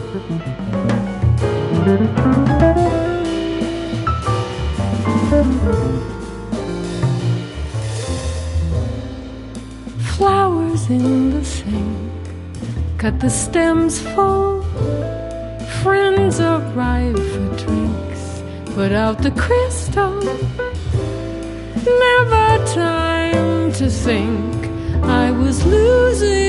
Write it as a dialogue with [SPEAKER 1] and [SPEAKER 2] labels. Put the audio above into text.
[SPEAKER 1] Flowers in the sink, cut the stems full. Friends arrive for drinks, put out the crystal. Never time to think I was losing